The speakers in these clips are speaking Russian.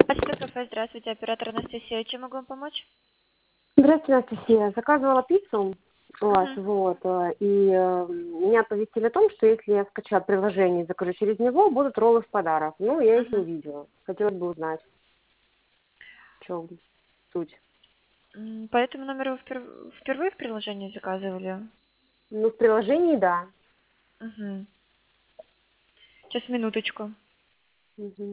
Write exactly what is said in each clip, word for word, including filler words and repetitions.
Спасибо, кафе. Здравствуйте, оператор Анастасия. Чем могу вам помочь? Здравствуйте, Анастасия. Заказывала пиццу у вас, Мгм. вот, э, и э, меня оповестили о том, что если я скачаю приложение и закажу через него, будут роллы в подарок. Ну, я их не Мгм. видела. Хотелось бы узнать, в чем суть. М, По этому номеру вы впер- впервые в приложении заказывали? Ну, в приложении, да. Мгм. Сейчас, минуточку. Мгм.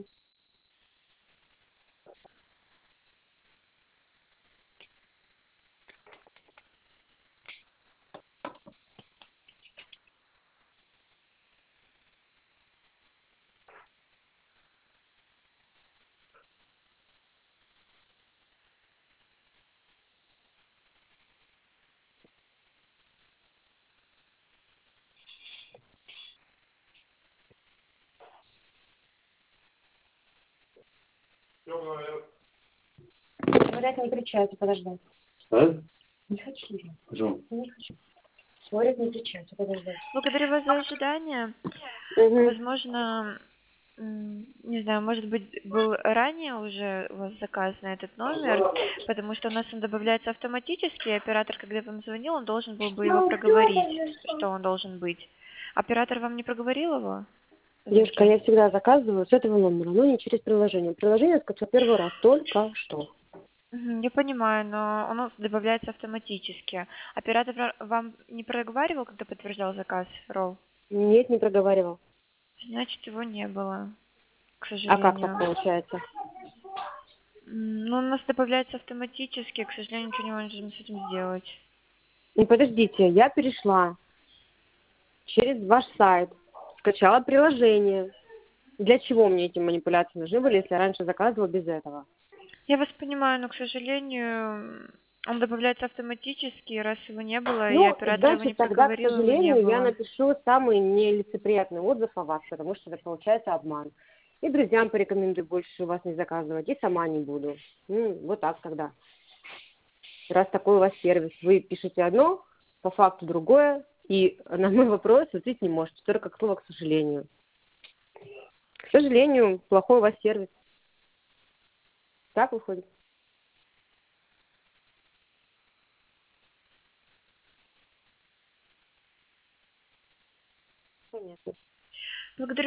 Говорят, не кричать, подождать. А? Не хочу я. Почему? Не хочу. Говорят, не кричать, подождать. Благодарю вас за ожидание. Угу. Возможно, м, не знаю, может быть, был ранее уже у вас заказ на этот номер, потому что у нас он добавляется автоматически, и оператор, когда вам звонил, он должен был бы его проговорить, что он должен быть. Оператор вам не проговорил его? Девушка, Звонке? я всегда заказываю с этого номера, но не через приложение. Приложение скачала первый раз, только что. Мгм, я понимаю, но оно добавляется автоматически. Оператор ра- вам не проговаривал, когда подтверждал заказ, Ролл? Нет, не проговаривал. Значит, его не было, к А как так сожалению. получается? М, Ну, у нас добавляется автоматически, к сожалению, ничего не можем с этим сделать. Ну, подождите, я перешла через ваш сайт, скачала приложение. Для чего мне эти манипуляции нужны были, если я раньше заказывала без этого? Я вас понимаю, но, к сожалению, м, он добавляется автоматически, и раз его не было, и Ну, оператор его не значит, тогда, к проговорил, его не сожалению, я было. напишу самый нелицеприятный отзыв о вас, потому что это получается обман. И друзьям порекомендую больше у вас не заказывать, и сама не буду. Ну, вот так тогда. Раз такой у вас сервис, вы пишете одно, по факту другое, и на мой вопрос ответить не можете, только к слову, к сожалению. К сожалению, плохой у вас сервис. Так выходит? Понятно. Благодарю